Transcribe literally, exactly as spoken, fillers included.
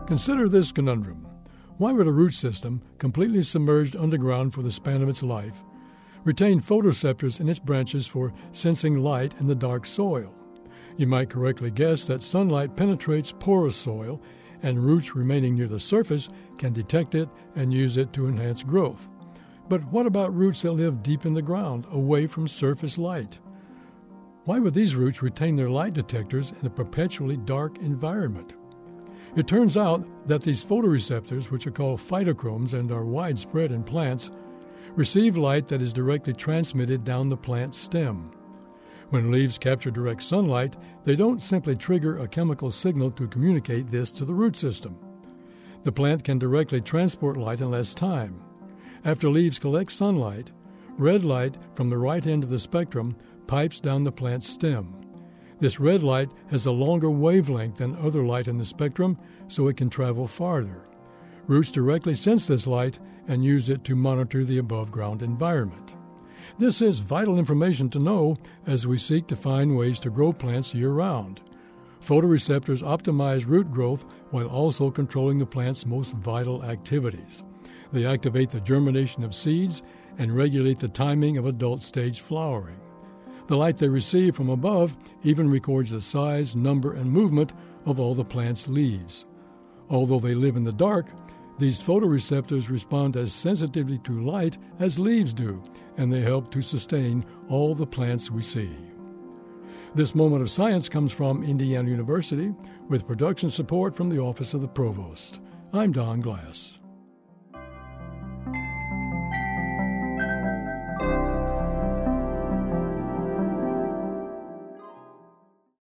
Consider this conundrum. Why would a root system, completely submerged underground for the span of its life, retain photoreceptors in its branches for sensing light in the dark soil? You might correctly guess that sunlight penetrates porous soil, and roots remaining near the surface can detect it and use it to enhance growth. But what about roots that live deep in the ground, away from surface light? Why would these roots retain their light detectors in a perpetually dark environment? It turns out that these photoreceptors, which are called phytochromes and are widespread in plants, receive light that is directly transmitted down the plant stem. When leaves capture direct sunlight, they don't simply trigger a chemical signal to communicate this to the root system. The plant can directly transport light in less time. After leaves collect sunlight, red light from the right end of the spectrum pipes down the plant's stem. This red light has a longer wavelength than other light in the spectrum, so it can travel farther. Roots directly sense this light and use it to monitor the above-ground environment. This is vital information to know as we seek to find ways to grow plants year-round. Photoreceptors optimize root growth while also controlling the plant's most vital activities. They activate the germination of seeds and regulate the timing of adult stage flowering. The light they receive from above even records the size, number, and movement of all the plant's leaves. Although they live in the dark, these photoreceptors respond as sensitively to light as leaves do, and they help to sustain all the plants we see. This moment of science comes from Indiana University, with production support from the Office of the Provost. I'm Don Glass.